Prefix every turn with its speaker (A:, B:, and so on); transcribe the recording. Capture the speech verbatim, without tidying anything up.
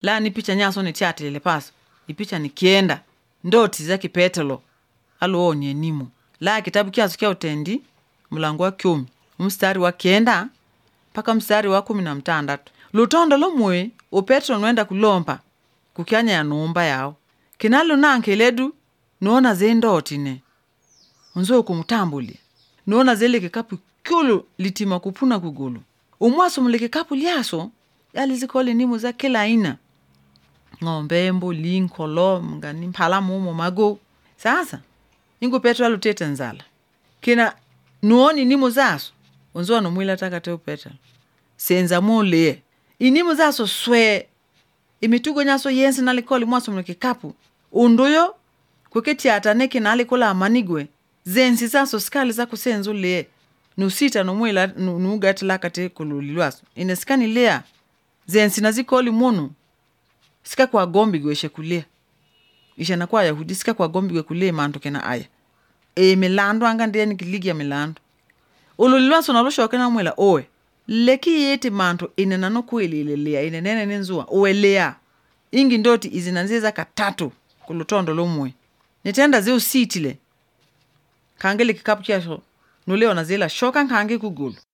A: La ni picha nyaso ni chati lile paso. Ni picha ni kienda. Ndoti za kipetelo. Alo onye nimo. La kitabu kiasu kia utendi. Mlango wa kumi. Mstari wa kienda. Paka mstari wa kumi na mtandatu. Lutondo lo mwe. Upetro nwenda kulompa. Kukianya ya nuumba yao. Kinalo nanke ledu. Nuona ze ndoti ne. Unzo kumutambuli. Nuona zele kikapu kyulu litima kupuna kugulu. Umwaso mle kikapu liaso. Yali zikole nimu za kila ina. Ngombe, mbuli, nkolo, mgani, mpala mumo, mago. Sasa, ingo Petro alutete nzala. Kina nuoni nimu zaso. Unzo anu mwila takate Petro. Senza mule. Inimu zaso swe. Imitugo nyaso yensi nalikoli mwaso mle kikapu. Unduyo, kweketi ataneki nalikola amanigwe. Zensi zaso skali zako senzu le. Nusita numwila nugati lakate kululilwaso. Ineskani lea. Zensi nazikoli munu. Sika kwa gombi gweshe kulia. Isha na kwa Yahudi sika kwa gombi gwe kulia manto kena aya. E milando anga ndeni kiligi ya milando. Ululilwaso nalosho wakena mwela owe. Leki yeti manto inenano kweli ilelea. Inenene nenzua. Owe lea. Ingi ndoti izinanziza katatu. Kulutondo lumwe. Nitenda zio sitile. Kangele kikapu kiasho. Nuleo na zila shoka kange kugulu.